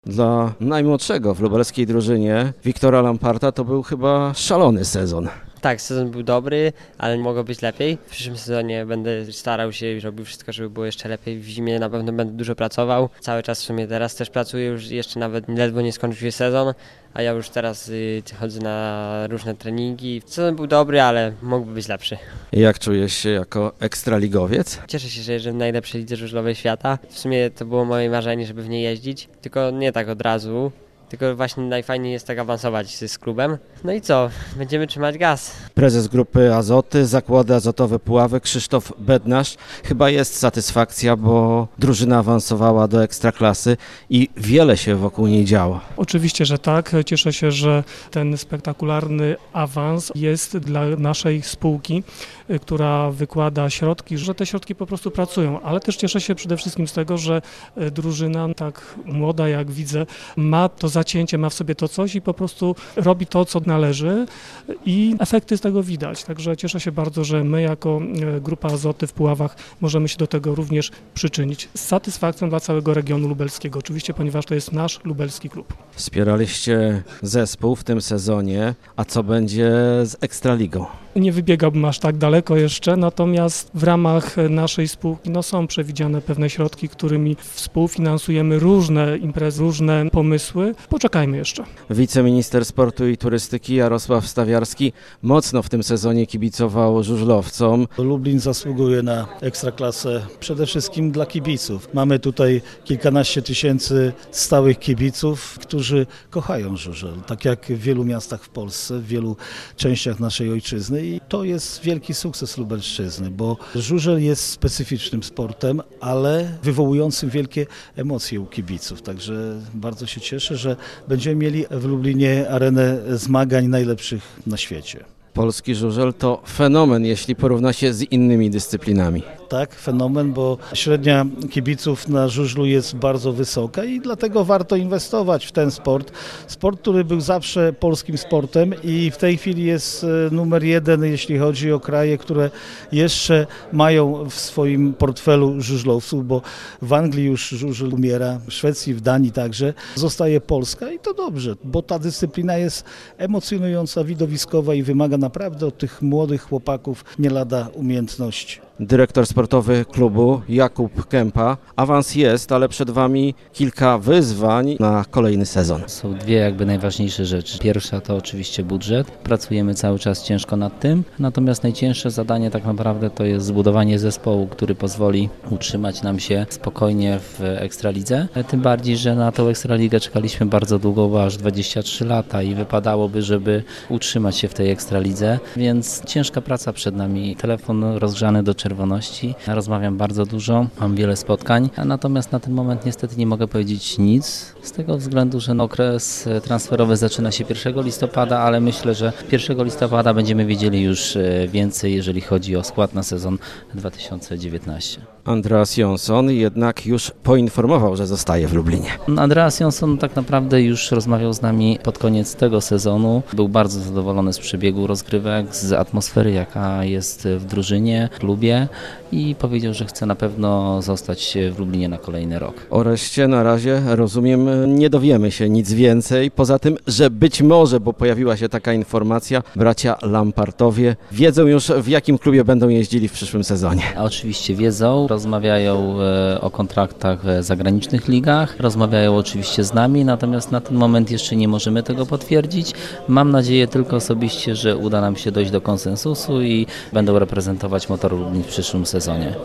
Dla najmłodszego w lubelskiej drużynie Wiktora Lamparta to był chyba szalony sezon. Tak, sezon był dobry, ale mogło być lepiej. W przyszłym sezonie będę starał się i robił wszystko, żeby było jeszcze lepiej. W zimie na pewno będę dużo pracował. Cały czas w sumie teraz też pracuję, już jeszcze nawet ledwo nie skończył się sezon, a ja już teraz chodzę na różne treningi. Sezon był dobry, ale mógłby być lepszy. Jak czujesz się jako ekstraligowiec? Cieszę się, że jeżdżę w najlepszej lidze żużlowej świata. W sumie to było moje marzenie, żeby w niej jeździć, tylko nie tak od razu. Tylko właśnie najfajniej jest tak awansować z klubem. No i co? Będziemy trzymać gaz. Prezes Grupy Azoty, Zakłady Azotowe Puławy, Krzysztof Bednarz. Chyba jest satysfakcja, bo drużyna awansowała do Ekstraklasy i wiele się wokół niej działo. Oczywiście, że tak. Cieszę się, że ten spektakularny awans jest dla naszej spółki, która wykłada środki, że te środki po prostu pracują, ale też cieszę się przede wszystkim z tego, że drużyna tak młoda, jak widzę, ma to zacięcie, ma w sobie to coś i po prostu robi to, co należy i efekty z tego widać. Także cieszę się bardzo, że my jako Grupa Azoty w Puławach możemy się do tego również przyczynić. Z satysfakcją dla całego regionu lubelskiego, oczywiście, ponieważ to jest nasz lubelski klub. Wspieraliście zespół w tym sezonie, a co będzie z Ekstraligą? Nie wybiegałbym aż tak daleko jeszcze, natomiast w ramach naszej spółki są przewidziane pewne środki, którymi współfinansujemy różne imprezy, różne pomysły. Poczekajmy jeszcze. Wiceminister Sportu i Turystyki Jarosław Stawiarski mocno w tym sezonie kibicował żużlowcom. Lublin zasługuje na ekstraklasę przede wszystkim dla kibiców. Mamy tutaj kilkanaście tysięcy stałych kibiców, którzy kochają żużel, tak jak w wielu miastach w Polsce, w wielu częściach naszej ojczyzny. I to jest wielki sukces Lubelszczyzny, bo żużel jest specyficznym sportem, ale wywołującym wielkie emocje u kibiców. Także bardzo się cieszę, że będziemy mieli w Lublinie arenę zmagań najlepszych na świecie. Polski żużel to fenomen, jeśli porówna się z innymi dyscyplinami. Tak, fenomen, bo średnia kibiców na żużlu jest bardzo wysoka i dlatego warto inwestować w ten sport. Sport, który był zawsze polskim sportem i w tej chwili jest numer jeden, jeśli chodzi o kraje, które jeszcze mają w swoim portfelu żużlowców, bo w Anglii już żużel umiera, w Szwecji, w Danii także. Zostaje Polska i to dobrze, bo ta dyscyplina jest emocjonująca, widowiskowa i wymaga naprawdę od tych młodych chłopaków nie lada umiejętności. Dyrektor sportowy klubu Jakub Kępa. Awans jest, ale przed Wami kilka wyzwań na kolejny sezon. Są dwie najważniejsze rzeczy. Pierwsza to oczywiście budżet. Pracujemy cały czas ciężko nad tym. Natomiast najcięższe zadanie tak naprawdę to jest zbudowanie zespołu, który pozwoli utrzymać nam się spokojnie w Ekstralidze. Tym bardziej, że na tą Ekstraligę czekaliśmy bardzo długo, bo aż 23 lata i wypadałoby, żeby utrzymać się w tej Ekstralidze. Więc ciężka praca przed nami. Telefon rozgrzany do czerwoności. Rozmawiam bardzo dużo, mam wiele spotkań, natomiast na ten moment niestety nie mogę powiedzieć nic, z tego względu, że okres transferowy zaczyna się 1 listopada, ale myślę, że 1 listopada będziemy wiedzieli już więcej, jeżeli chodzi o skład na sezon 2019. Andreas Jonsson jednak już poinformował, że zostaje w Lublinie. Andreas Jonsson tak naprawdę już rozmawiał z nami pod koniec tego sezonu. Był bardzo zadowolony z przebiegu rozgrywek, z atmosfery, jaka jest w drużynie, w klubie i powiedział, że chce na pewno zostać w Lublinie na kolejny rok. O reszcie na razie, rozumiem, nie dowiemy się nic więcej, poza tym, że być może, bo pojawiła się taka informacja, bracia Lampartowie wiedzą już, w jakim klubie będą jeździli w przyszłym sezonie. A oczywiście wiedzą, rozmawiają o kontraktach w zagranicznych ligach, rozmawiają oczywiście z nami, natomiast na ten moment jeszcze nie możemy tego potwierdzić. Mam nadzieję tylko osobiście, że uda nam się dojść do konsensusu i będą reprezentować Motor Lublin w przyszłym sezonie.